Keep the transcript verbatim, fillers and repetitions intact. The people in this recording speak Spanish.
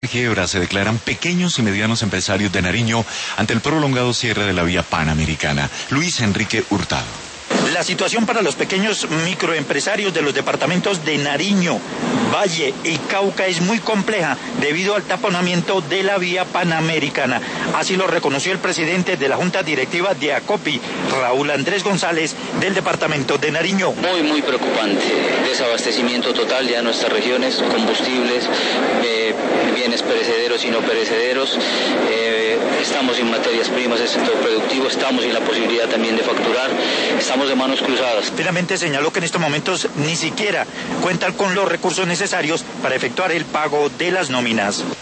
Quiebra se declaran pequeños y medianos empresarios de Nariño ante el prolongado cierre de la vía Panamericana. Luis Enrique Hurtado. La situación para los pequeños microempresarios de los departamentos de Nariño, Valle y Cauca es muy compleja debido al taponamiento de la vía Panamericana. Así lo reconoció el presidente de la Junta Directiva de ACOPI, Raúl Andrés González, del departamento de Nariño. Muy, muy preocupante. Desabastecimiento total ya en nuestras regiones, combustibles, eh, bienes perecederos y no perecederos. Eh, estamos sin materias primas del sector productivo, estamos sin la posibilidad también de facturar, estamos de manos cruzadas. Finalmente señaló que en estos momentos ni siquiera cuentan con los recursos necesarios para efectuar el pago de las nóminas.